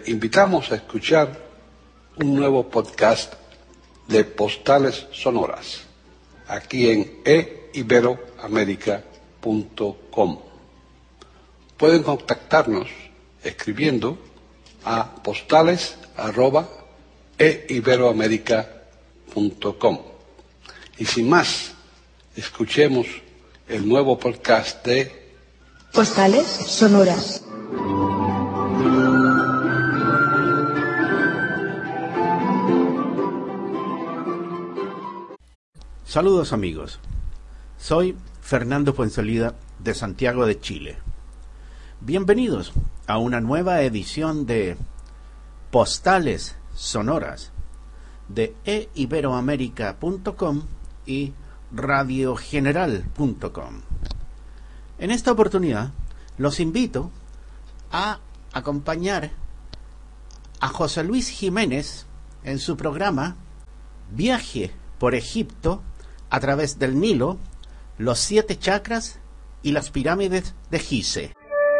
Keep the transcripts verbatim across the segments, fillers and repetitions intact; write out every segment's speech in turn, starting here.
invitamos a escuchar un nuevo podcast de Postales Sonoras, aquí en e ibero américa punto com. Pueden contactarnos escribiendo a postales arroba e ibero américa punto com. Y sin más, escuchemos el nuevo podcast de Postales Sonoras. Saludos amigos, soy Fernando Fuenzalida de Santiago de Chile. Bienvenidos a una nueva edición de Postales Sonoras de e ibero américa punto com y radio general punto com. En esta oportunidad los invito a acompañar a José Luis Jiménez en su programa Viaje por Egipto a través del Nilo, los siete chakras y las pirámides de Gizeh.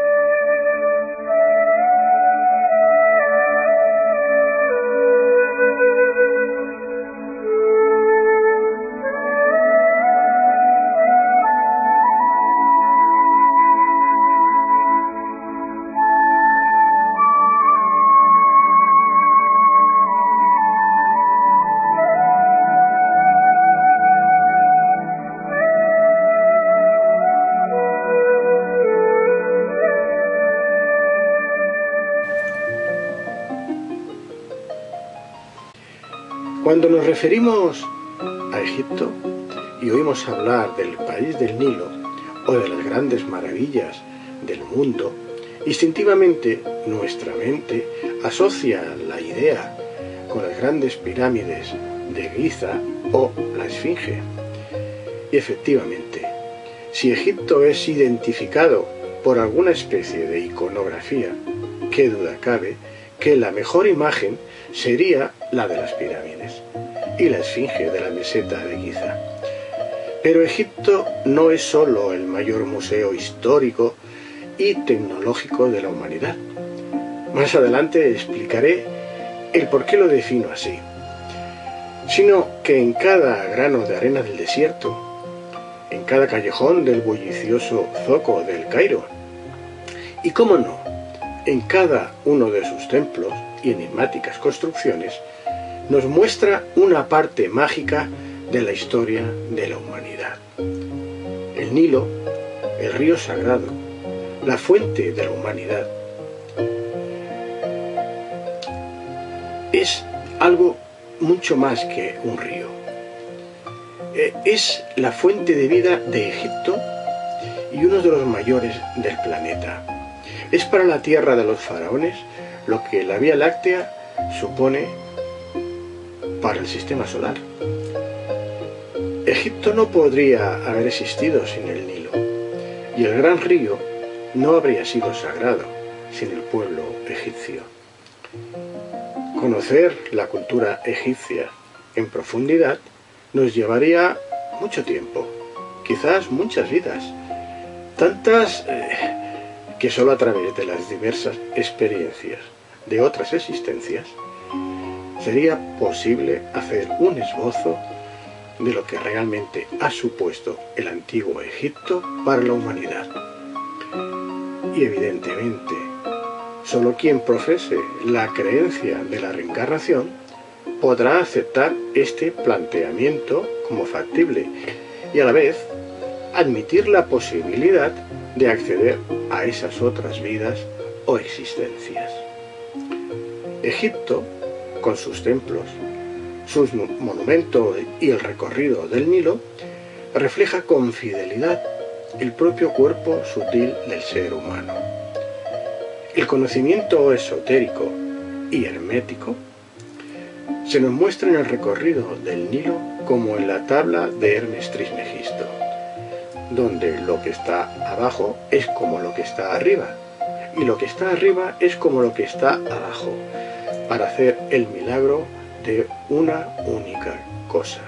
Cuando nos referimos a Egipto y oímos hablar del país del Nilo o de las grandes maravillas del mundo, instintivamente nuestra mente asocia la idea con las grandes pirámides de Giza o la Esfinge. Y efectivamente, si Egipto es identificado por alguna especie de iconografía, qué duda cabe que la mejor imagen sería la de las pirámides y la esfinge de la meseta de Giza. Pero Egipto no es solo el mayor museo histórico y tecnológico de la humanidad. Más adelante explicaré el por qué lo defino así, sino que en cada grano de arena del desierto, en cada callejón del bullicioso zoco del Cairo, y cómo no, en cada uno de sus templos y enigmáticas construcciones, nos muestra una parte mágica de la historia de la humanidad. El Nilo, el río sagrado, la fuente de la humanidad, es algo mucho más que un río. Es la fuente de vida de Egipto y uno de los mayores del planeta. Es para la tierra de los faraones lo que la Vía Láctea supone para el sistema solar. Egipto no podría haber existido sin el Nilo, y el gran río no habría sido sagrado sin el pueblo egipcio. Conocer la cultura egipcia en profundidad nos llevaría mucho tiempo, quizás muchas vidas, tantas eh, que solo a través de las diversas experiencias de otras existencias sería posible hacer un esbozo de lo que realmente ha supuesto el antiguo Egipto para la humanidad. Y evidentemente, solo quien profese la creencia de la reencarnación podrá aceptar este planteamiento como factible y a la vez admitir la posibilidad de acceder a esas otras vidas o existencias. Egipto, con sus templos, sus monumentos y el recorrido del Nilo, refleja con fidelidad el propio cuerpo sutil del ser humano. El conocimiento esotérico y hermético se nos muestra en el recorrido del Nilo como en la tabla de Hermes Trismegisto, donde lo que está abajo es como lo que está arriba, y lo que está arriba es como lo que está abajo, para hacer el milagro de una única cosa.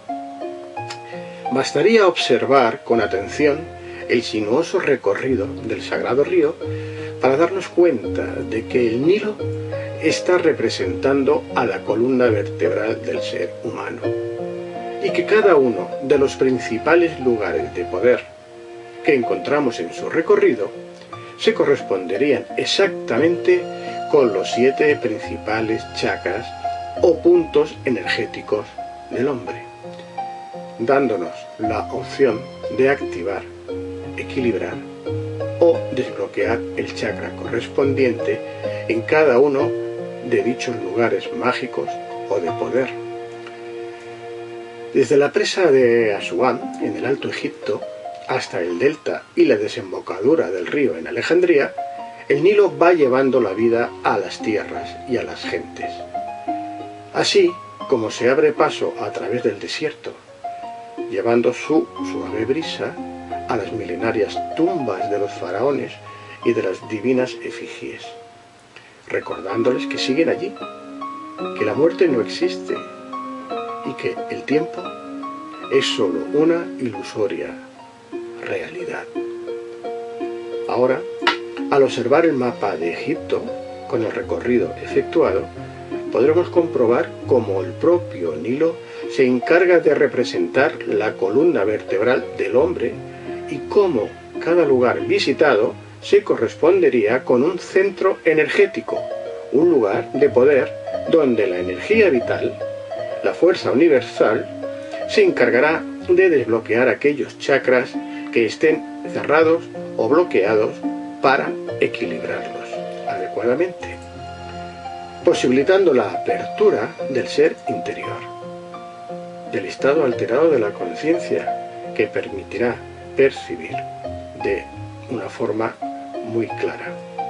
Bastaría observar con atención el sinuoso recorrido del sagrado río para darnos cuenta de que el Nilo está representando a la columna vertebral del ser humano, y que cada uno de los principales lugares de poder que encontramos en su recorrido se corresponderían exactamente con los siete principales chakras o puntos energéticos del hombre, dándonos la opción de activar, equilibrar o desbloquear el chakra correspondiente en cada uno de dichos lugares mágicos o de poder. Desde la presa de Asuán, en el Alto Egipto, hasta el delta y la desembocadura del río en Alejandría, el Nilo va llevando la vida a las tierras y a las gentes. Así como se abre paso a través del desierto, llevando su suave brisa a las milenarias tumbas de los faraones y de las divinas efigies, recordándoles que siguen allí, que la muerte no existe y que el tiempo es solo una ilusoria realidad. Ahora, al observar el mapa de Egipto, con el recorrido efectuado, podremos comprobar cómo el propio Nilo se encarga de representar la columna vertebral del hombre y cómo cada lugar visitado se correspondería con un centro energético, un lugar de poder donde la energía vital, la fuerza universal, se encargará de desbloquear aquellos chakras que estén cerrados o bloqueados para equilibrarlos adecuadamente, posibilitando la apertura del ser interior, del estado alterado de la conciencia que permitirá percibir de una forma muy clara.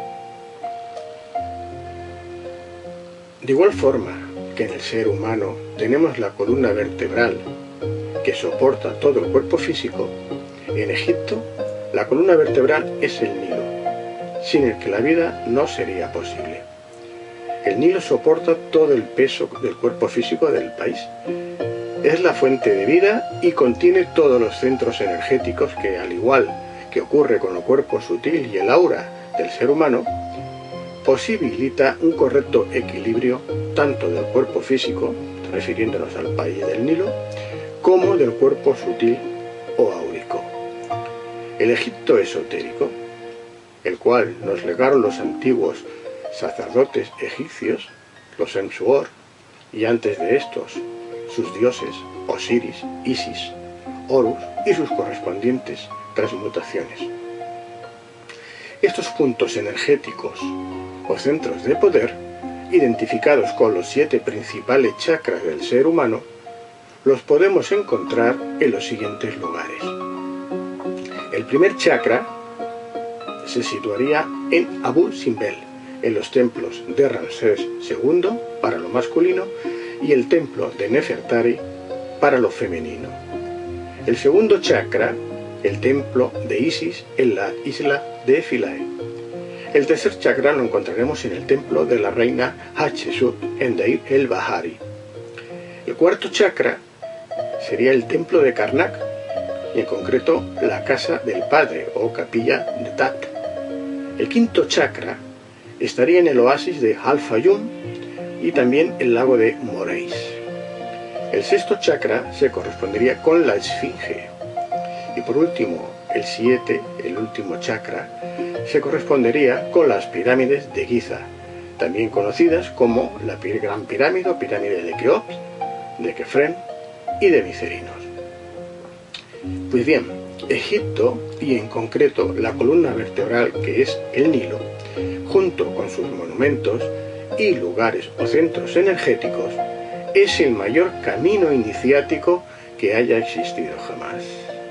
De igual forma que en el ser humano tenemos la columna vertebral que soporta todo el cuerpo físico, en Egipto la columna vertebral es el Nilo, sin el que la vida no sería posible. El Nilo soporta todo el peso del cuerpo físico del país. Es la fuente de vida y contiene todos los centros energéticos que, al igual que ocurre con el cuerpo sutil y el aura del ser humano, posibilita un correcto equilibrio tanto del cuerpo físico, refiriéndonos al país del Nilo, como del cuerpo sutil o áurico. El Egipto esotérico, el cual nos legaron los antiguos sacerdotes egipcios, los Ensuor, y antes de estos, sus dioses Osiris, Isis, Horus y sus correspondientes transmutaciones. Estos puntos energéticos o centros de poder, identificados con los siete principales chakras del ser humano, los podemos encontrar en los siguientes lugares. El primer chakra se situaría en Abu Simbel, en los templos de Ramsés segundo para lo masculino y el templo de Nefertari para lo femenino. El segundo chakra, el templo de Isis en la isla de Philae. El tercer chakra lo encontraremos en el templo de la reina Hatshepsut en Deir el-Bahari. El cuarto chakra sería el templo de Karnak, y en concreto la casa del padre o capilla de Tat. El quinto chakra estaría en el oasis de Al-Fayum y también el lago de Moreis. El sexto chakra se correspondería con la Esfinge. Y por último, el siete, el último chakra, se correspondería con las pirámides de Giza, también conocidas como la Gran Pirámide o Pirámide de Keops, de Kefren y de Vicerinos. Pues bien, Egipto, y en concreto la columna vertebral que es el Nilo, junto con sus monumentos y lugares o centros energéticos, es el mayor camino iniciático que haya existido jamás.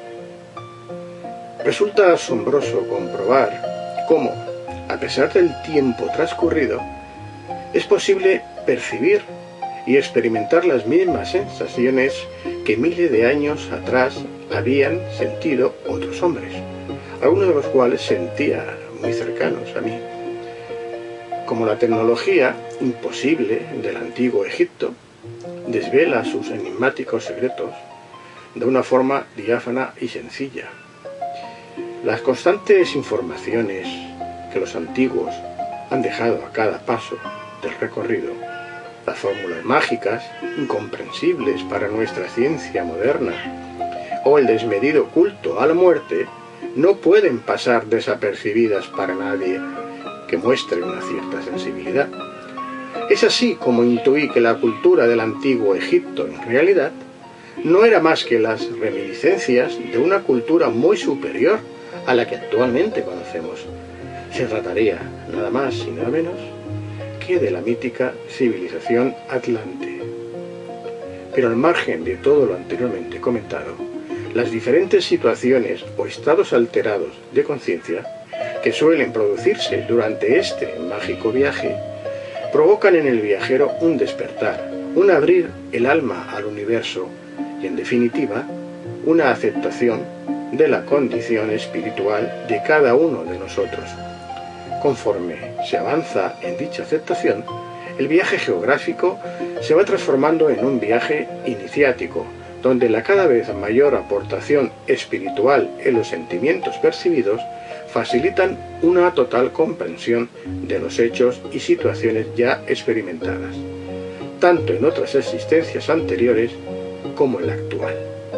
Resulta asombroso comprobar cómo, a pesar del tiempo transcurrido, es posible percibir y experimentar las mismas sensaciones que miles de años atrás habían sentido otros hombres, algunos de los cuales sentía muy cercanos a mí. Como la tecnología imposible del antiguo Egipto desvela sus enigmáticos secretos de una forma diáfana y sencilla. Las constantes informaciones que los antiguos han dejado a cada paso del recorrido. Las fórmulas mágicas, incomprensibles para nuestra ciencia moderna, o el desmedido culto a la muerte, no pueden pasar desapercibidas para nadie que muestre una cierta sensibilidad. Es así como intuí que la cultura del antiguo Egipto, en realidad, no era más que las reminiscencias de una cultura muy superior a la que actualmente conocemos. Se trataría, nada más y nada menos, que de la mítica civilización atlante. Pero al margen de todo lo anteriormente comentado, las diferentes situaciones o estados alterados de conciencia que suelen producirse durante este mágico viaje provocan en el viajero un despertar, un abrir el alma al universo y, en definitiva, una aceptación de la condición espiritual de cada uno de nosotros. Conforme se avanza en dicha aceptación, el viaje geográfico se va transformando en un viaje iniciático, donde la cada vez mayor aportación espiritual en los sentimientos percibidos facilitan una total comprensión de los hechos y situaciones ya experimentadas, tanto en otras existencias anteriores como en la actual.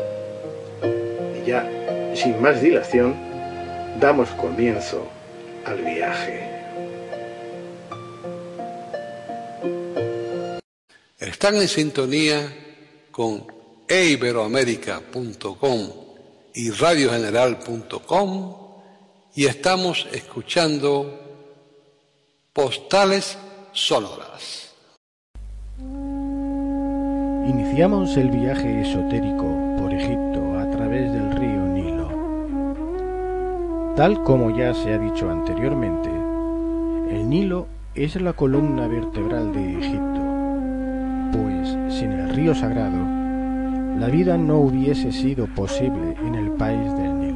Y ya, sin más dilación, damos comienzo al viaje. Están en sintonía con e iberoamérica punto com y radio general punto com y estamos escuchando Postales Sonoras. Iniciamos el viaje esotérico por Egipto a través del río Nilo. Tal como ya se ha dicho anteriormente, el Nilo es la columna vertebral de Egipto, pues sin el río sagrado, la vida no hubiese sido posible en el país del Nilo.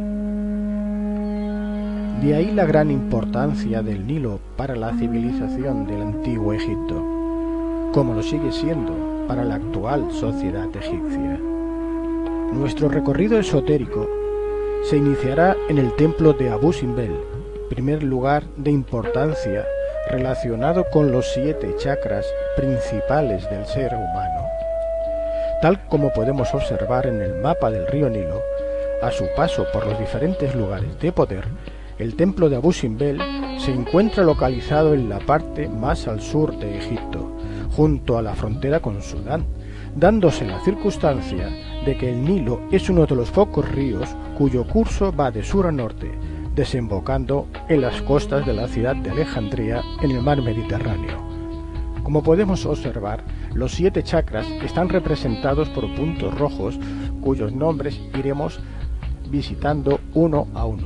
De ahí la gran importancia del Nilo para la civilización del antiguo Egipto, como lo sigue siendo para la actual sociedad egipcia. Nuestro recorrido esotérico se iniciará en el templo de Abu Simbel, primer lugar de importancia relacionado con los siete chakras principales del ser humano. Tal como podemos observar en el mapa del río Nilo, a su paso por los diferentes lugares de poder, el templo de Abu Simbel se encuentra localizado en la parte más al sur de Egipto, junto a la frontera con Sudán, dándose la circunstancia de que el Nilo es uno de los pocos ríos cuyo curso va de sur a norte, desembocando en las costas de la ciudad de Alejandría en el mar Mediterráneo. Como podemos observar, los siete chakras están representados por puntos rojos cuyos nombres iremos visitando uno a uno.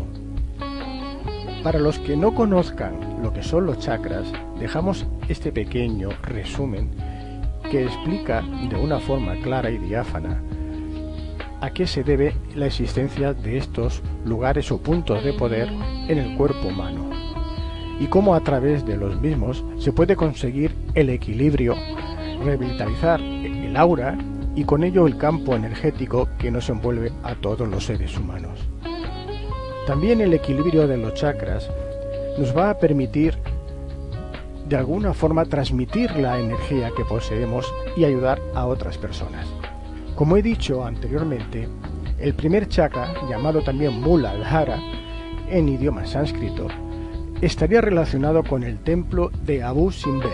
Para los que no conozcan lo que son los chakras, dejamos este pequeño resumen que explica de una forma clara y diáfana a qué se debe la existencia de estos lugares o puntos de poder en el cuerpo humano y cómo a través de los mismos se puede conseguir el equilibrio, revitalizar el aura y con ello el campo energético que nos envuelve a todos los seres humanos. También el equilibrio de los chakras nos va a permitir de alguna forma transmitir la energía que poseemos y ayudar a otras personas. Como he dicho anteriormente, el primer chakra, llamado también Muladhara en idioma sánscrito, estaría relacionado con el templo de Abu Simbel.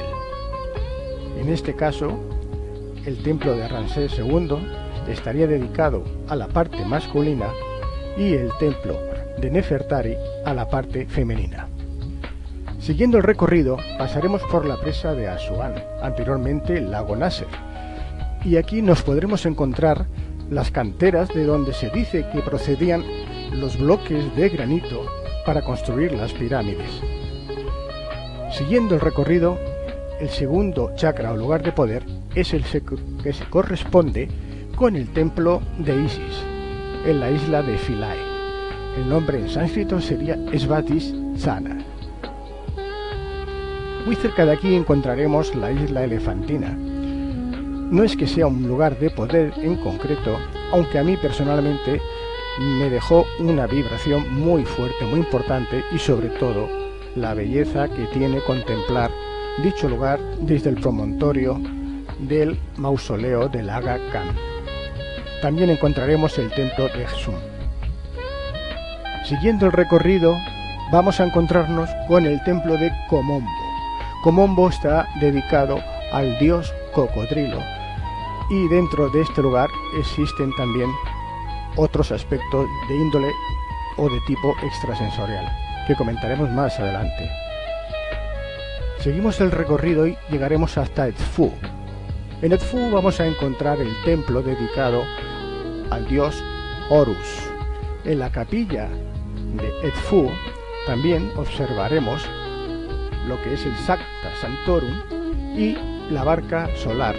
En este caso, el templo de Ramsés segundo estaría dedicado a la parte masculina y el templo de Nefertari a la parte femenina. Siguiendo el recorrido, pasaremos por la presa de Asuán, anteriormente el lago Nasser, y aquí nos podremos encontrar las canteras de donde se dice que procedían los bloques de granito para construir las pirámides. Siguiendo el recorrido, el segundo chakra o lugar de poder es el que se corresponde con el templo de Isis, en la isla de Philae. El nombre en sánscrito sería Svatis Sana. Muy cerca de aquí encontraremos la isla elefantina. No es que sea un lugar de poder en concreto, aunque a mí personalmente me dejó una vibración muy fuerte, muy importante, y sobre todo la belleza que tiene contemplar dicho lugar desde el promontorio del mausoleo del Aga Khan. También encontraremos el templo de Exum. Siguiendo el recorrido, vamos a encontrarnos con el templo de Komombo. Komombo está dedicado al dios cocodrilo, y dentro de este lugar existen también otros aspectos de índole o de tipo extrasensorial, que comentaremos más adelante. Seguimos el recorrido y llegaremos hasta Edfu. En Edfu vamos a encontrar el templo dedicado al dios Horus. En la capilla de Edfu también observaremos lo que es el Sancta Sanctorum y la barca solar.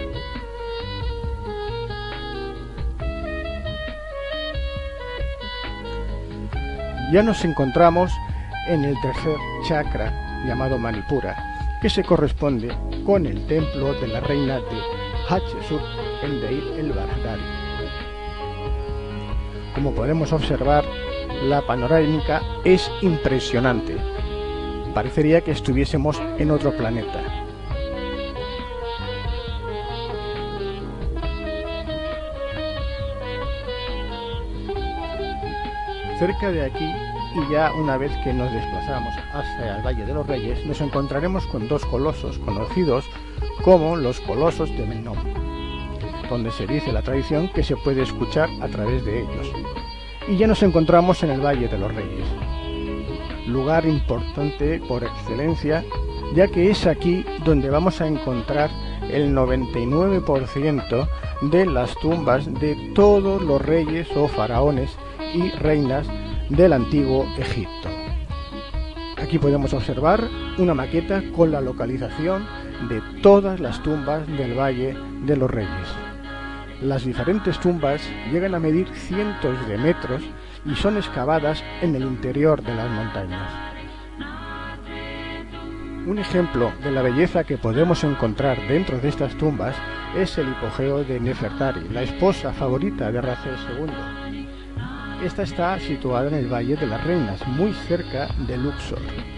Ya nos encontramos en el tercer chakra llamado Manipura, que se corresponde con el templo de la reina de Hatshepsut en Deir el Baradari. Como podemos observar, la panorámica es impresionante. Parecería que estuviésemos en otro planeta. Cerca de aquí, y ya una vez que nos desplazamos hacia el Valle de los Reyes, nos encontraremos con dos colosos conocidos como los colosos de Menom, donde se dice la tradición que se puede escuchar a través de ellos. Y ya nos encontramos en el Valle de los Reyes, lugar importante por excelencia, ya que es aquí donde vamos a encontrar el noventa y nueve por ciento de las tumbas de todos los reyes o faraones y reinas del antiguo Egipto. Aquí podemos observar una maqueta con la localización de todas las tumbas del Valle de los Reyes. Las diferentes tumbas llegan a medir cientos de metros y son excavadas en el interior de las montañas. Un ejemplo de la belleza que podemos encontrar dentro de estas tumbas es el hipogeo de Nefertari, la esposa favorita de Ramsés segundo. Esta está situada en el Valle de las Reinas, muy cerca de Luxor.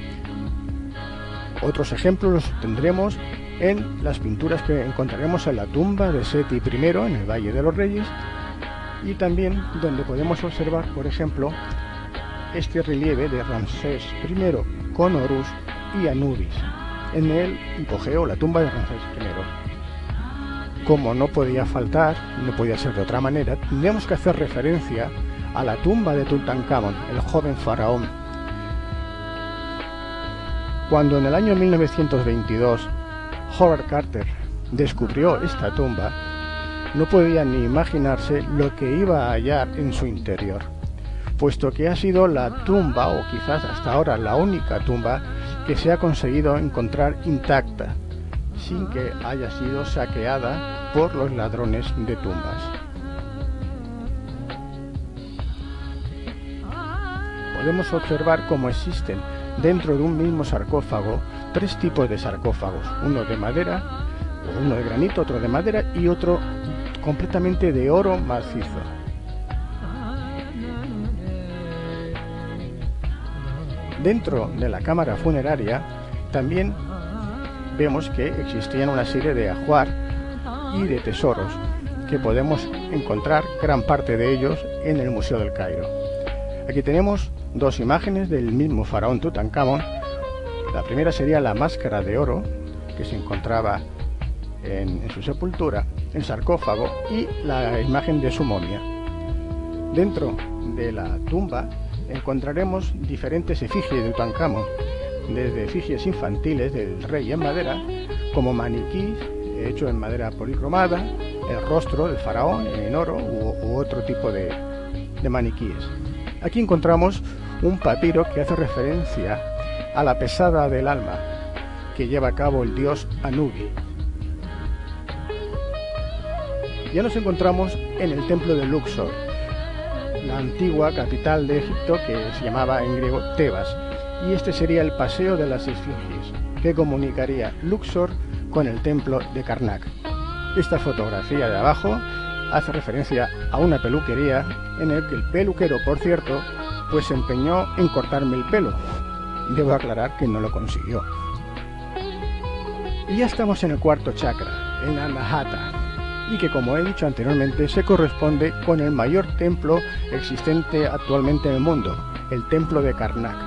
Otros ejemplos los tendremos en las pinturas que encontraremos en la tumba de Seti primero en el Valle de los Reyes, y también donde podemos observar, por ejemplo, este relieve de Ramsés primero con Horus y Anubis en el hipogeo, la tumba de Ramsés primero. Como no podía faltar, no podía ser de otra manera, tendríamos que hacer referencia a la tumba de Tutankamón, el joven faraón. Cuando en el año mil novecientos veintidós Howard Carter descubrió esta tumba, no podía ni imaginarse lo que iba a hallar en su interior, puesto que ha sido la tumba, o quizás hasta ahora la única tumba, que se ha conseguido encontrar intacta, sin que haya sido saqueada por los ladrones de tumbas. Podemos observar cómo existen dentro de un mismo sarcófago tres tipos de sarcófagos, uno de madera, uno de granito, otro de madera y otro completamente de oro macizo. Dentro de la cámara funeraria también vemos que existían una serie de ajuar y de tesoros que podemos encontrar gran parte de ellos en el Museo del Cairo. Aquí tenemos dos imágenes del mismo faraón Tutankamón. La primera sería la máscara de oro que se encontraba en, en su sepultura, el sarcófago y la imagen de su momia. Dentro de la tumba encontraremos diferentes efigies de Tutankamón, desde efigies infantiles del rey en madera, como maniquís hecho en madera policromada, el rostro del faraón en oro u, u otro tipo de, de maniquíes. Aquí encontramos un papiro que hace referencia a la pesada del alma que lleva a cabo el dios Anubi. Ya nos encontramos en el templo de Luxor, la antigua capital de Egipto que se llamaba en griego Tebas, y este sería el paseo de las esfinges que comunicaría Luxor con el templo de Karnak. Esta fotografía de abajo hace referencia a una peluquería en el que el peluquero, por cierto, pues se empeñó en cortarme el pelo. Debo aclarar que no lo consiguió. Y ya estamos en el cuarto chakra, en Anahata, y que, como he dicho anteriormente, se corresponde con el mayor templo existente actualmente en el mundo, el templo de Karnak.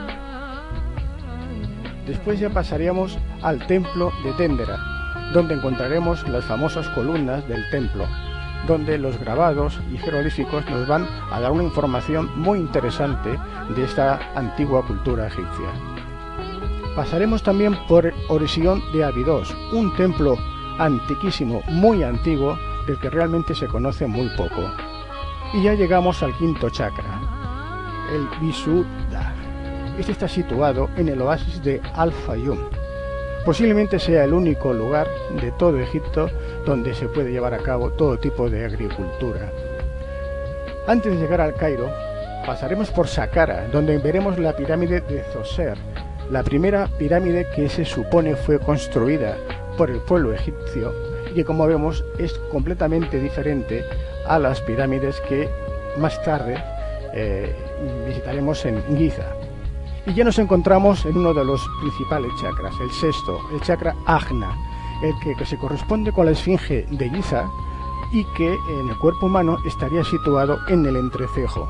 Después ya pasaríamos al templo de Dendera, donde encontraremos las famosas columnas del templo, donde los grabados y jeroglíficos nos van a dar una información muy interesante de esta antigua cultura egipcia. Pasaremos también por Orisión de Abidos, un templo antiquísimo, muy antiguo, del que realmente se conoce muy poco. Y ya llegamos al quinto chakra, el Visuddha. Este está situado en el oasis de Al-Fayum. Posiblemente sea el único lugar de todo Egipto donde se puede llevar a cabo todo tipo de agricultura. Antes de llegar al Cairo, pasaremos por Saqqara, donde veremos la pirámide de Zoser, la primera pirámide que se supone fue construida por el pueblo egipcio y que, como vemos, es completamente diferente a las pirámides que más tarde eh, visitaremos en Giza. Y ya nos encontramos en uno de los principales chakras, el sexto, el chakra Ajna, el que, que se corresponde con la esfinge de Giza y que en el cuerpo humano estaría situado en el entrecejo.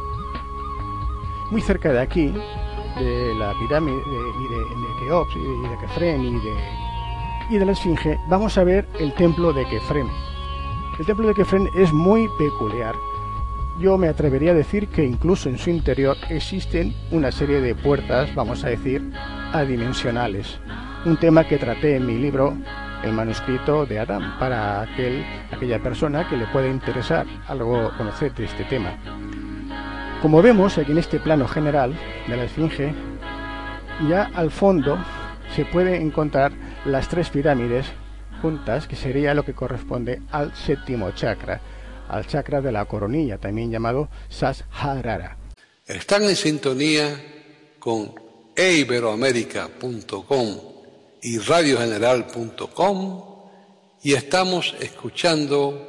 Muy cerca de aquí, de la pirámide de, y de, de Keops y de Kefren y de, y de la esfinge, vamos a ver el templo de Kefren. El templo de Kefren es muy peculiar. Yo me atrevería a decir que incluso en su interior existen una serie de puertas, vamos a decir, adimensionales. Un tema que traté en mi libro, El manuscrito de Adán, para aquel, aquella persona que le pueda interesar algo conocer de este tema. Como vemos aquí en este plano general de la esfinge, ya al fondo se puede encontrar las tres pirámides juntas, que sería lo que corresponde al séptimo chakra, al chakra de la coronilla, también llamado Sasharara. Están en sintonía con e iberoamérica punto com y radio general punto com y estamos escuchando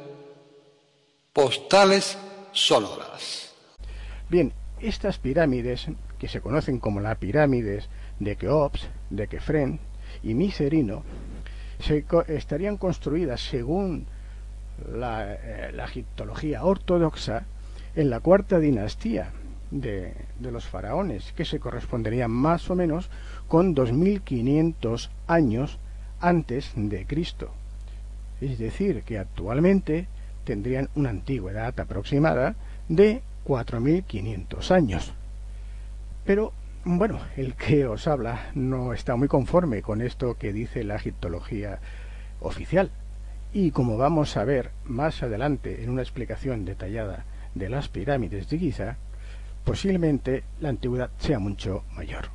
Postales Sonoras. Bien, estas pirámides, que se conocen como las pirámides de Keops, de Kefren y Micerino, se co estarían construidas según la, eh, la egiptología ortodoxa en la cuarta dinastía de, de los faraones, que se correspondería más o menos con dos mil quinientos años antes de Cristo. Es decir, que actualmente tendrían una antigüedad aproximada de cuatro mil quinientos años. Pero, bueno, el que os habla no está muy conforme con esto que dice la egiptología oficial. Y como vamos a ver más adelante en una explicación detallada de las pirámides de Giza, posiblemente la antigüedad sea mucho mayor.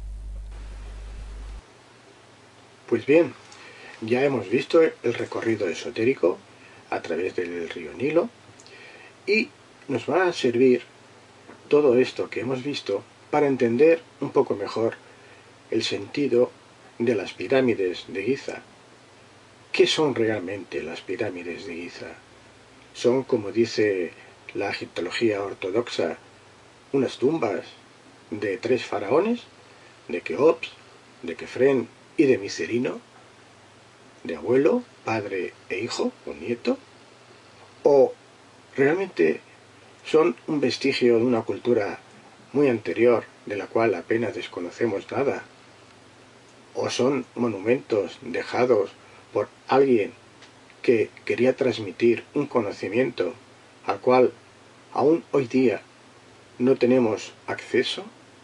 Pues bien, ya hemos visto el recorrido esotérico a través del río Nilo y nos va a servir todo esto que hemos visto para entender un poco mejor el sentido de las pirámides de Giza. ¿Qué son realmente las pirámides de Giza? Son, como dice la egiptología ortodoxa, unas tumbas de tres faraones, de Keops, de Kefren y de Micerino, de abuelo, padre e hijo o nieto, o realmente son un vestigio de una cultura muy anterior de la cual apenas desconocemos nada, o son monumentos dejados por alguien que quería transmitir un conocimiento al cual aún hoy día no tenemos acceso.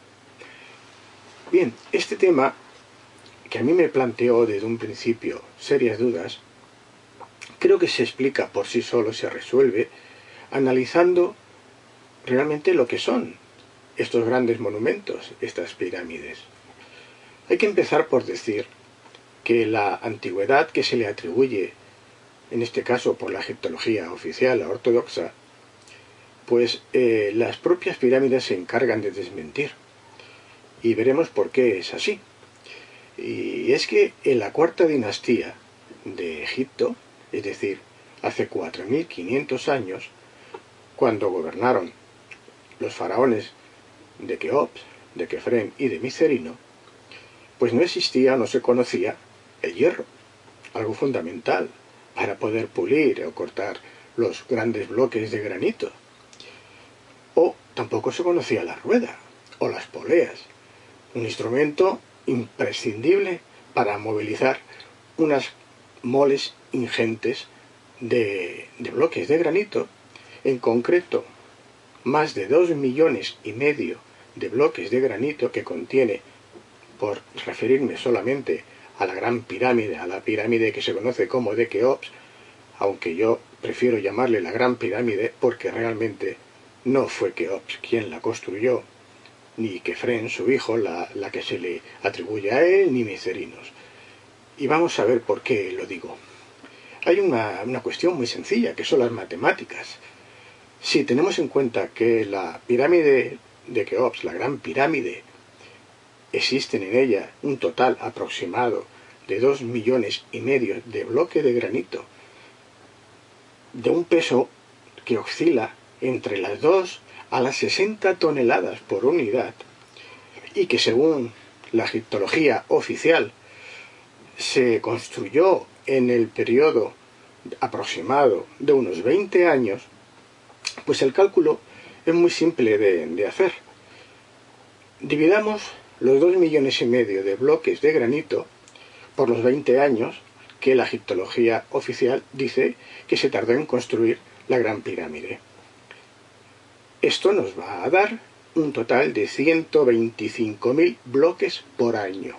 Bien, este tema, que a mí me planteó desde un principio serias dudas, creo que se explica por sí solo, se resuelve, analizando realmente lo que son estos grandes monumentos, estas pirámides. Hay que empezar por decir que la antigüedad que se le atribuye, en este caso por la egiptología oficial, la ortodoxa, pues eh, las propias pirámides se encargan de desmentir. Y veremos por qué es así. Y es que en la cuarta dinastía de Egipto, es decir, hace cuatro mil quinientos años, cuando gobernaron los faraones de Keops, de Kefren y de Micerino, pues no existía, no se conocía el hierro. algo fundamental para poder pulir o cortar los grandes bloques de granito. O tampoco se conocía la rueda o las poleas, un instrumento imprescindible para movilizar unas moles ingentes de, de bloques de granito, en concreto más de dos millones y medio de bloques de granito que contiene, por referirme solamente a la Gran Pirámide, a la pirámide que se conoce como de Keops, aunque yo prefiero llamarle la Gran Pirámide porque realmente no fue Keops quien la construyó, ni Kefren, su hijo, la, la que se le atribuye a él, ni Micerinos. Y vamos a ver por qué lo digo. Hay una, una cuestión muy sencilla, que son las matemáticas. Si tenemos en cuenta que la pirámide de Keops, la Gran Pirámide, existen en ella un total aproximado de dos millones y medio de bloques de granito, de un peso que oscila entre las dos a las sesenta toneladas por unidad, y que según la egiptología oficial se construyó en el periodo aproximado de unos veinte años, pues el cálculo es muy simple de, de hacer. Dividamos los dos millones y medio de bloques de granito por los veinte años que la egiptología oficial dice que se tardó en construir la Gran Pirámide. Esto nos va a dar un total de ciento veinticinco mil bloques por año,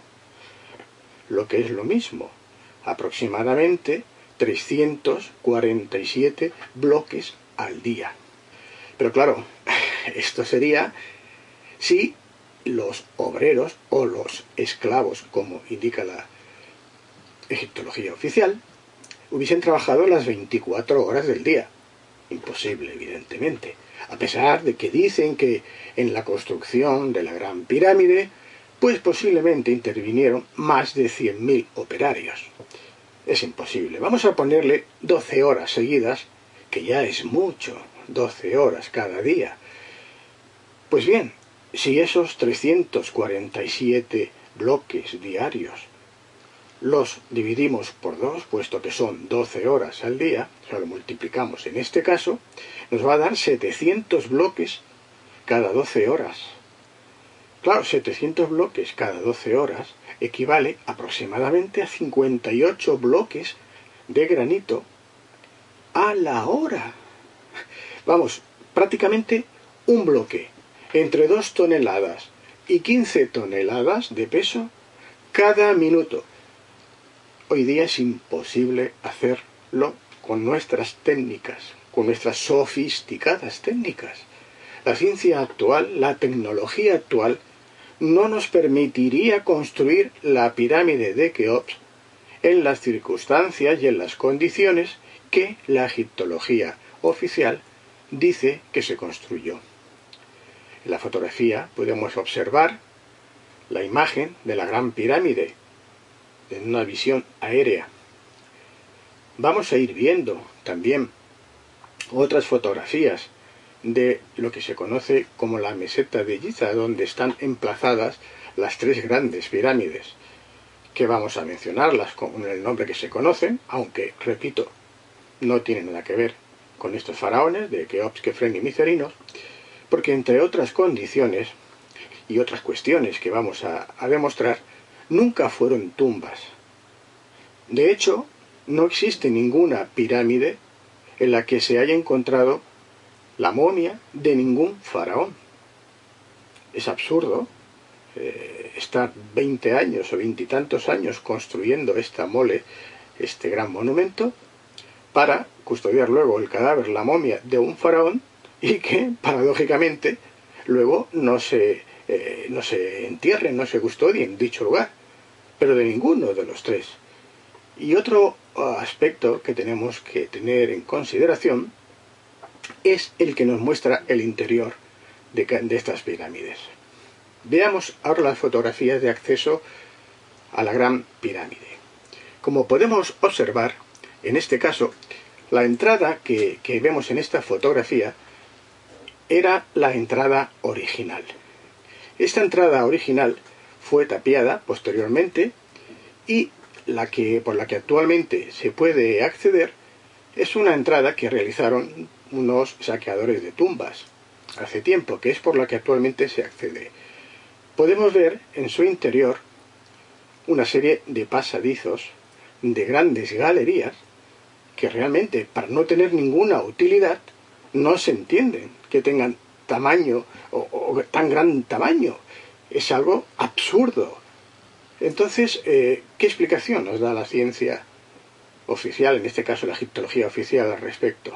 lo que es lo mismo, aproximadamente trescientos cuarenta y siete bloques al día. Pero claro, esto sería si los obreros o los esclavos, como indica la egiptología oficial, hubiesen trabajado las veinticuatro horas del día. Imposible, evidentemente, a pesar de que dicen que en la construcción de la Gran Pirámide, pues posiblemente intervinieron más de cien mil operarios. Es imposible. Vamos a ponerle doce horas seguidas, que ya es mucho, doce horas cada día. Pues bien, si esos trescientos cuarenta y siete bloques diarios los dividimos por dos, puesto que son doce horas al día, o sea, lo multiplicamos en este caso, nos va a dar setecientos bloques cada doce horas. Claro, setecientos bloques cada doce horas equivale aproximadamente a cincuenta y ocho bloques de granito a la hora. Vamos, prácticamente un bloque entre dos toneladas y quince toneladas de peso cada minuto. Hoy día es imposible hacerlo con nuestras técnicas, con nuestras sofisticadas técnicas. La ciencia actual, la tecnología actual, no nos permitiría construir la pirámide de Keops en las circunstancias y en las condiciones que la egiptología oficial dice que se construyó. En la fotografía podemos observar la imagen de la Gran Pirámide en una visión aérea. Vamos a ir viendo también otras fotografías de lo que se conoce como la meseta de Giza, donde están emplazadas las tres grandes pirámides, que vamos a mencionarlas con el nombre que se conocen, aunque, repito, no tienen nada que ver con estos faraones de Keops, Kefren y Micerinos, porque entre otras condiciones y otras cuestiones que vamos a, a demostrar, nunca fueron tumbas. De hecho, no existe ninguna pirámide en la que se haya encontrado la momia de ningún faraón. Es absurdo eh, estar veinte años o veintitantos años construyendo esta mole, este gran monumento, para custodiar luego el cadáver, la momia de un faraón, y que, paradójicamente, luego no se, eh, no se entierren, no se custodien en dicho lugar, pero de ninguno de los tres. Y otro aspecto que tenemos que tener en consideración es el que nos muestra el interior de, de estas pirámides. Veamos ahora las fotografías de acceso a la Gran Pirámide. Como podemos observar, en este caso, la entrada que, que vemos en esta fotografía era la entrada original. Esta entrada original fue tapiada posteriormente y la que, por la que actualmente se puede acceder es una entrada que realizaron unos saqueadores de tumbas hace tiempo, que es por la que actualmente se accede. Podemos ver en su interior una serie de pasadizos, de grandes galerías, que realmente, para no tener ninguna utilidad, no se entienden que tengan tamaño o, o tan gran tamaño. Es algo absurdo. Entonces, eh, ¿qué explicación nos da la ciencia oficial, en este caso la egiptología oficial, al respecto?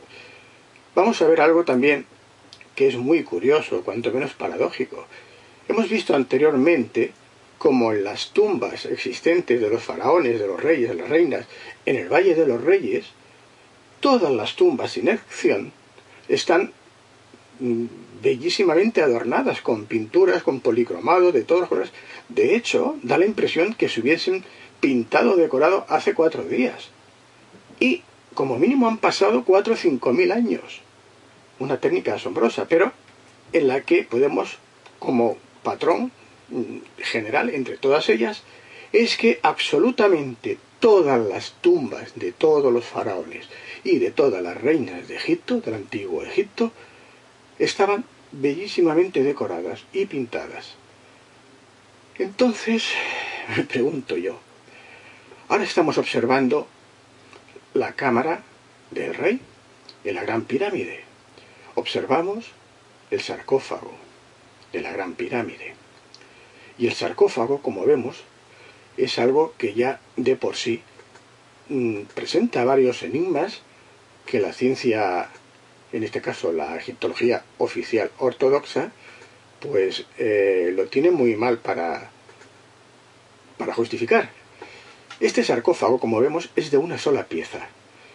Vamos a ver algo también que es muy curioso, cuanto menos paradójico. Hemos visto anteriormente cómo en las tumbas existentes de los faraones, de los reyes, de las reinas, en el Valle de los Reyes, todas las tumbas sin excepción están bellísimamente adornadas con pinturas, con policromado, de todas las cosas. De hecho, da la impresión que se hubiesen pintado o decorado hace cuatro días. Y, como mínimo, han pasado cuatro o cinco mil años. Una técnica asombrosa, pero en la que podemos, como patrón general entre todas ellas, es que absolutamente todas las tumbas de todos los faraones y de todas las reinas de Egipto, del antiguo Egipto, estaban bellísimamente decoradas y pintadas. Entonces, me pregunto yo, ahora estamos observando la cámara del rey en la Gran Pirámide. Observamos el sarcófago de la Gran Pirámide. Y el sarcófago, como vemos, es algo que ya de por sí mmm, presenta varios enigmas que la ciencia, en este caso la egiptología oficial ortodoxa, pues eh, lo tiene muy mal para, para justificar. Este sarcófago, como vemos, es de una sola pieza.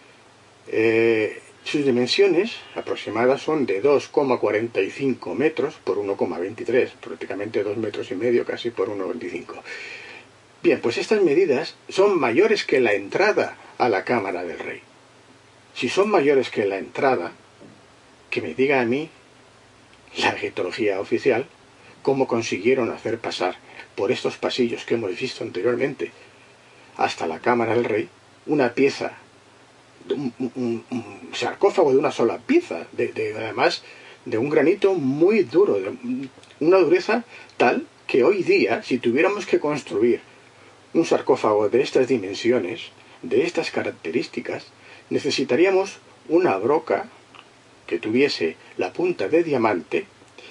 Eh, sus dimensiones aproximadas son de dos coma cuarenta y cinco metros por uno coma veintitrés, prácticamente dos metros y medio, casi por uno coma veinticinco. Bien, pues estas medidas son mayores que la entrada a la cámara del rey. Si son mayores que la entrada, que me diga a mí la egiptología oficial cómo consiguieron hacer pasar por estos pasillos que hemos visto anteriormente hasta la cámara del rey una pieza, un, un, un sarcófago de una sola pieza, de, de, además de un granito muy duro, de una dureza tal que hoy día, si tuviéramos que construir un sarcófago de estas dimensiones, de estas características, necesitaríamos una broca que tuviese la punta de diamante,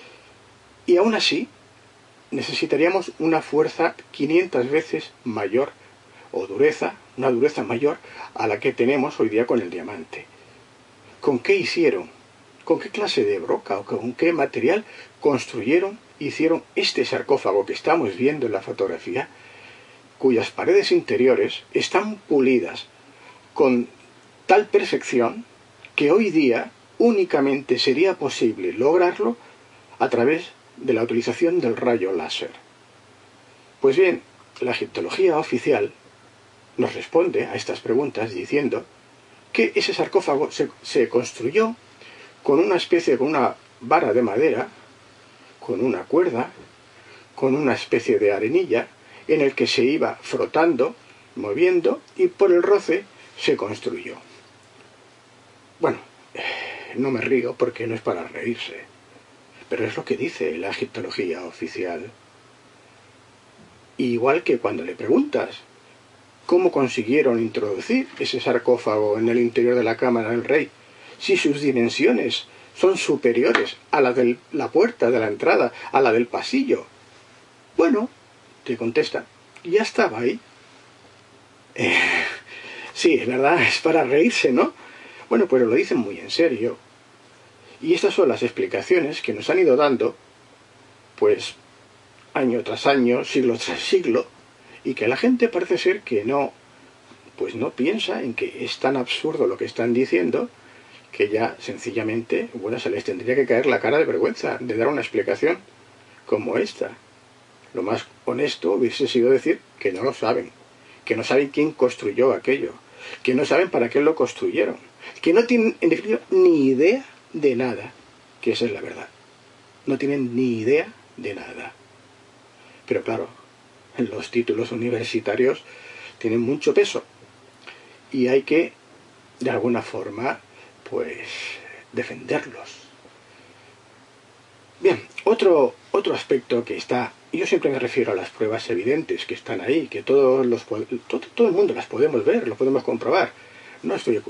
y aún así necesitaríamos una fuerza quinientas veces mayor, o dureza, una dureza mayor a la que tenemos hoy día con el diamante. ¿Con qué hicieron? ¿Con qué clase de broca o con qué material construyeron, hicieron este sarcófago que estamos viendo en la fotografía, cuyas paredes interiores están pulidas con tal perfección que hoy día únicamente sería posible lograrlo a través de la utilización del rayo láser? Pues bien, la egiptología oficial nos responde a estas preguntas diciendo que ese sarcófago se, se construyó con una especie, con una vara de madera, con una cuerda, con una especie de arenilla, en el que se iba frotando, moviendo, y por el roce se construyó. Bueno, no me río porque no es para reírse, pero es lo que dice la egiptología oficial. Igual que cuando le preguntas cómo consiguieron introducir ese sarcófago en el interior de la cámara del rey, si sus dimensiones son superiores a la de la puerta de la entrada, a la del pasillo. Bueno, te contesta, ya estaba ahí. Eh, sí, es verdad, es para reírse, ¿no? Bueno, pues lo dicen muy en serio. Y estas son las explicaciones que nos han ido dando, pues, año tras año, siglo tras siglo, y que la gente parece ser que no, pues no piensa en que es tan absurdo lo que están diciendo, que ya sencillamente, bueno, se les tendría que caer la cara de vergüenza de dar una explicación como esta. Lo más honesto hubiese sido decir que no lo saben, que no saben quién construyó aquello, que no saben para qué lo construyeron, que no tienen, en definitiva, ni idea de nada, que esa es la verdad. No tienen ni idea de nada. Pero claro, los títulos universitarios tienen mucho peso y hay que, de alguna forma, pues, defenderlos. Bien, otro, otro aspecto que está, y yo siempre me refiero a las pruebas evidentes que están ahí, que todos los, todo, todo el mundo las podemos ver, lo podemos comprobar. No estoy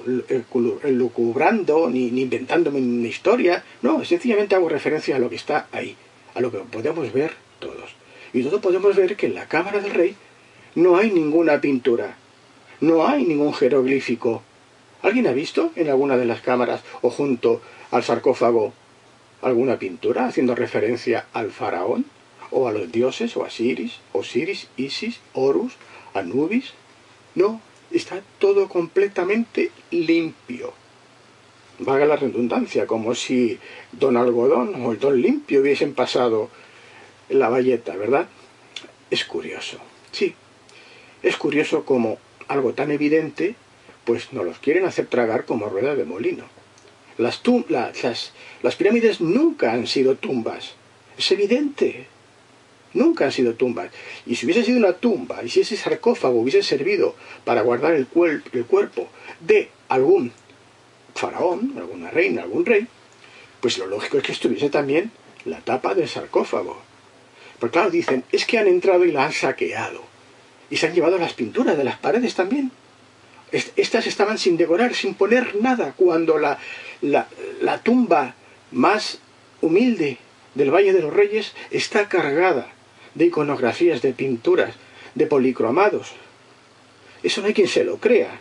elucubrando ni, ni inventándome una historia, no, sencillamente hago referencia a lo que está ahí, a lo que podemos ver todos. Y todos podemos ver que en la cámara del rey no hay ninguna pintura, no hay ningún jeroglífico. ¿Alguien ha visto en alguna de las cámaras o junto al sarcófago alguna pintura haciendo referencia al faraón o a los dioses o a Osiris, Osiris, Isis, Horus, Anubis? No, está todo completamente limpio. Valga la redundancia, como si Don Algodón o el Don Limpio hubiesen pasado la bayeta, ¿verdad? Es curioso, sí. Es curioso como algo tan evidente, pues nos los quieren hacer tragar como rueda de molino. Las, tum las, las, las pirámides nunca han sido tumbas. Es evidente. Nunca han sido tumbas. Y si hubiese sido una tumba, y si ese sarcófago hubiese servido para guardar el, cuer el cuerpo de algún faraón, alguna reina, algún rey, pues lo lógico es que estuviese también la tapa del sarcófago. Pero claro, dicen, es que han entrado y la han saqueado. Y se han llevado las pinturas de las paredes también. Estas estaban sin decorar, sin poner nada, cuando la, la, la tumba más humilde del Valle de los Reyes está cargada de iconografías, de pinturas, de policromados. Eso no hay quien se lo crea.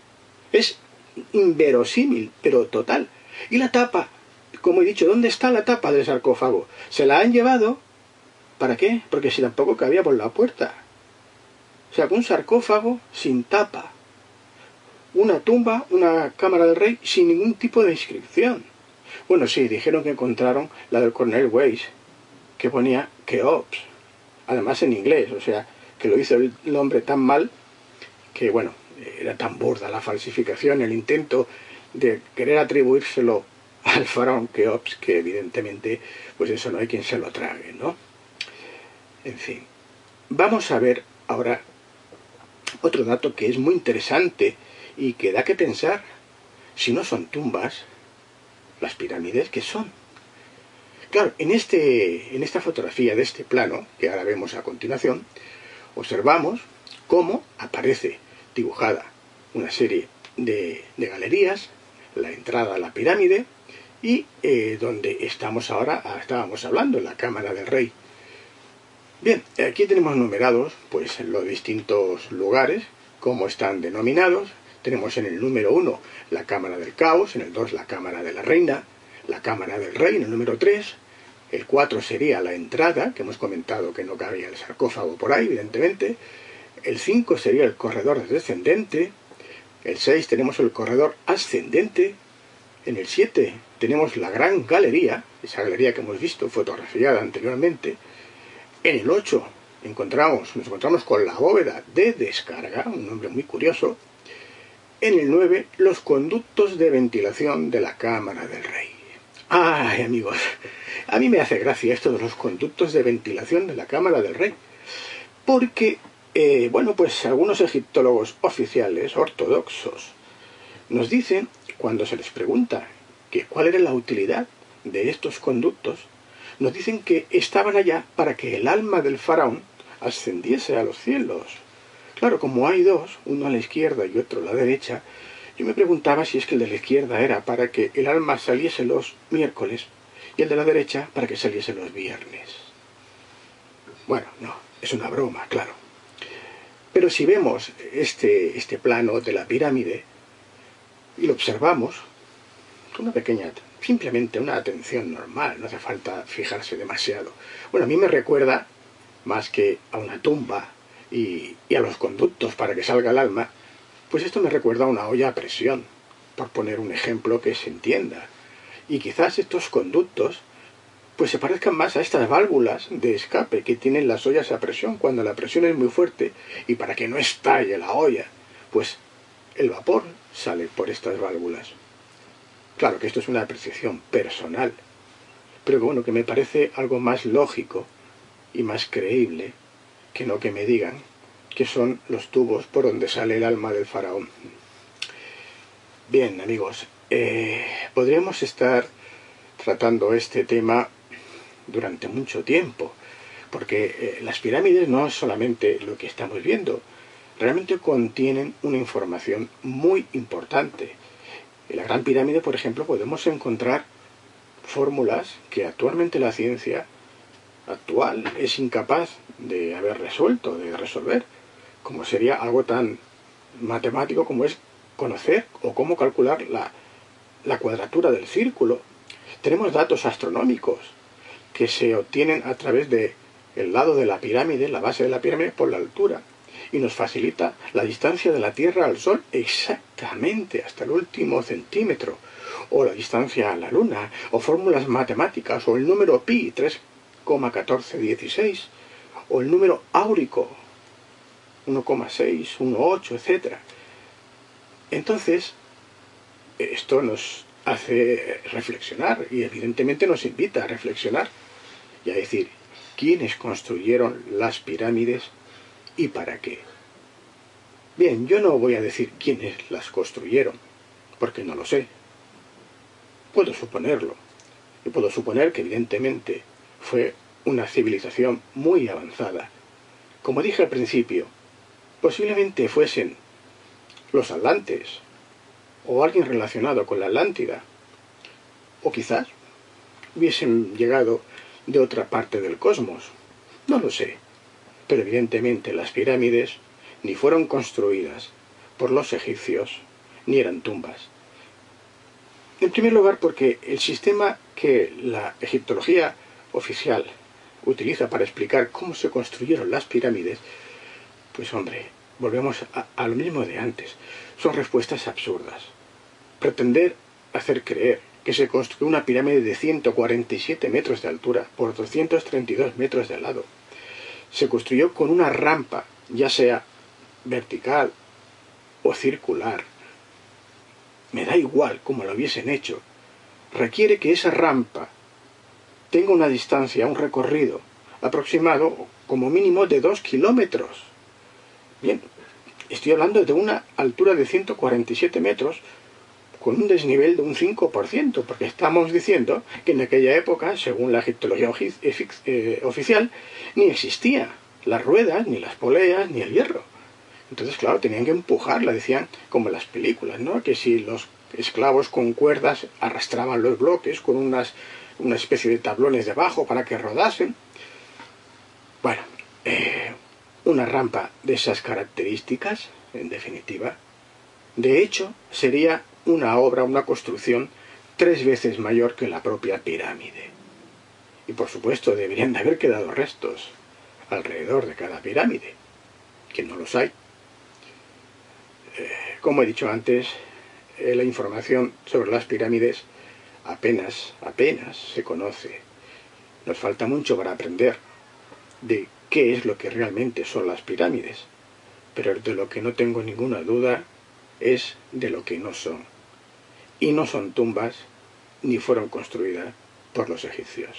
Es inverosímil, pero total. Y la tapa, como he dicho, ¿dónde está la tapa del sarcófago? ¿Se la han llevado? ¿Para qué? Porque si tampoco cabía por la puerta. O sea, un sarcófago sin tapa. Una tumba, una cámara del rey sin ningún tipo de inscripción. Bueno, sí, dijeron que encontraron la del coronel Weiss, que ponía Keops, además en inglés, o sea, que lo hizo el hombre tan mal que, bueno, era tan burda la falsificación, el intento de querer atribuírselo al faraón Keops, que evidentemente, pues eso no hay quien se lo trague, ¿no? En fin, vamos a ver ahora otro dato que es muy interesante y que da que pensar. Si no son tumbas, las pirámides, ¿qué son? Claro, en, este, en esta fotografía de este plano, que ahora vemos a continuación, observamos cómo aparece dibujada una serie de, de galerías, la entrada a la pirámide, y eh, donde estamos ahora, estábamos hablando, en la cámara del rey. Bien, aquí tenemos numerados pues los distintos lugares, cómo están denominados. Tenemos en el número uno la cámara del caos, en el dos la cámara de la reina, la cámara del rey en el número tres, el cuatro sería la entrada, que hemos comentado que no cabía el sarcófago por ahí, evidentemente, el cinco sería el corredor descendente, el seis tenemos el corredor ascendente, en el siete tenemos la gran galería, esa galería que hemos visto fotografiada anteriormente, en el ocho encontramos, nos encontramos con la bóveda de descarga, un nombre muy curioso. En el nueve, los conductos de ventilación de la cámara del rey. ¡Ay, amigos! A mí me hace gracia esto de los conductos de ventilación de la cámara del rey. Porque, eh, bueno, pues algunos egiptólogos oficiales, ortodoxos, nos dicen, cuando se les pregunta que cuál era la utilidad de estos conductos, nos dicen que estaban allá para que el alma del faraón ascendiese a los cielos. Claro, como hay dos, uno a la izquierda y otro a la derecha, yo me preguntaba si es que el de la izquierda era para que el alma saliese los miércoles y el de la derecha para que saliese los viernes. Bueno, no, es una broma, claro. Pero si vemos este, este plano de la pirámide y lo observamos, una pequeña, simplemente una atención normal, no hace falta fijarse demasiado. Bueno, a mí me recuerda, más que a una tumba y, y a los conductos para que salga el alma, pues esto me recuerda a una olla a presión, por poner un ejemplo que se entienda. Y quizás estos conductos pues se parezcan más a estas válvulas de escape que tienen las ollas a presión cuando la presión es muy fuerte, y para que no estalle la olla, pues el vapor sale por estas válvulas. Claro que esto es una apreciación personal, pero bueno, que me parece algo más lógico y más creíble que no que me digan que son los tubos por donde sale el alma del faraón. Bien, amigos, eh, podríamos estar tratando este tema durante mucho tiempo, porque eh, las pirámides no es solamente lo que estamos viendo, realmente contienen una información muy importante. En la Gran Pirámide, por ejemplo, podemos encontrar fórmulas que actualmente la ciencia actual es incapaz de haber resuelto, de resolver, como sería algo tan matemático como es conocer o cómo calcular la, la cuadratura del círculo. Tenemos datos astronómicos que se obtienen a través de el lado de la pirámide, la base de la pirámide, por la altura, y nos facilita la distancia de la Tierra al Sol exactamente hasta el último centímetro, o la distancia a la Luna, o fórmulas matemáticas, o el número pi, tres coma catorce dieciséis, o el número áurico, uno coma seis uno ocho, etcétera. Entonces, esto nos hace reflexionar, y evidentemente nos invita a reflexionar, y a decir, ¿quiénes construyeron las pirámides y para qué? Bien, yo no voy a decir quiénes las construyeron, porque no lo sé. Puedo suponerlo, y puedo suponer que evidentemente fue una civilización muy avanzada. Como dije al principio, posiblemente fuesen los atlantes, o alguien relacionado con la Atlántida, o quizás hubiesen llegado de otra parte del cosmos, no lo sé, pero evidentemente las pirámides ni fueron construidas por los egipcios, ni eran tumbas. En primer lugar, porque el sistema que la egiptología oficial utiliza para explicar cómo se construyeron las pirámides, pues hombre, volvemos a, a lo mismo de antes. Son respuestas absurdas. Pretender hacer creer que se construyó una pirámide de ciento cuarenta y siete metros de altura por doscientos treinta y dos metros de lado. Se construyó con una rampa, ya sea vertical o circular. Me da igual cómo lo hubiesen hecho. Requiere que esa rampa tenga una distancia, un recorrido aproximado como mínimo de dos kilómetros. Bien, estoy hablando de una altura de ciento cuarenta y siete metros con un desnivel de un cinco por ciento, porque estamos diciendo que en aquella época, según la egiptología oficial, ni existían las ruedas, ni las poleas, ni el hierro. Entonces, claro, tenían que empujarla, decían, como en las películas, ¿no? Que si los esclavos con cuerdas arrastraban los bloques con unas, una especie de tablones debajo para que rodasen. Bueno, eh, una rampa de esas características, en definitiva, de hecho, sería una obra, una construcción tres veces mayor que la propia pirámide. Y por supuesto deberían de haber quedado restos alrededor de cada pirámide, que no los hay. Eh, como he dicho antes, eh, la información sobre las pirámides apenas, apenas se conoce. Nos falta mucho para aprender de qué es lo que realmente son las pirámides, pero de lo que no tengo ninguna duda es de lo que no son. Y no son tumbas, ni fueron construidas por los egipcios.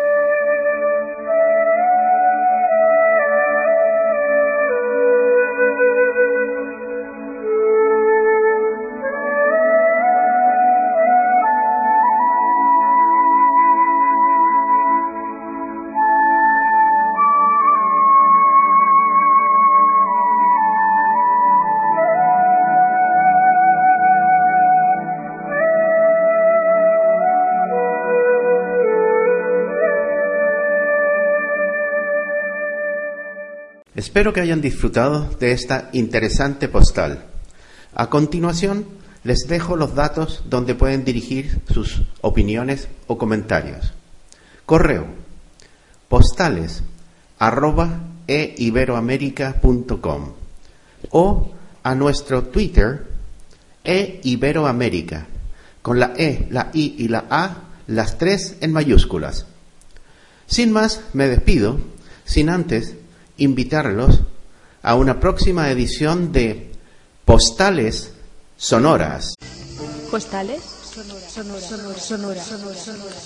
Espero que hayan disfrutado de esta interesante postal. A continuación, les dejo los datos donde pueden dirigir sus opiniones o comentarios. Correo: postales arroba e iberoamerica punto com, o a nuestro Twitter eiberoamerica, con la E, la I y la A, las tres en mayúsculas. Sin más, me despido, sin antes invitarlos a una próxima edición de Postales Sonoras. Postales Sonoras. Sonoras. Sonoras.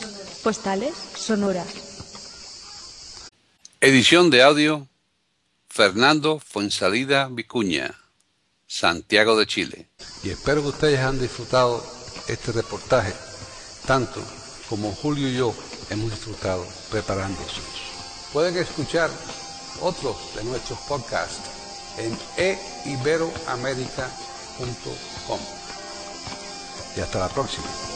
Postales Sonoras. Edición de audio Fernando Fuenzalida Vicuña, Santiago de Chile. Y espero que ustedes han disfrutado este reportaje, tanto como Julio y yo hemos disfrutado preparándonos. Pueden escuchar otros de nuestros podcasts en e iberoamerica punto com. Y hasta la próxima.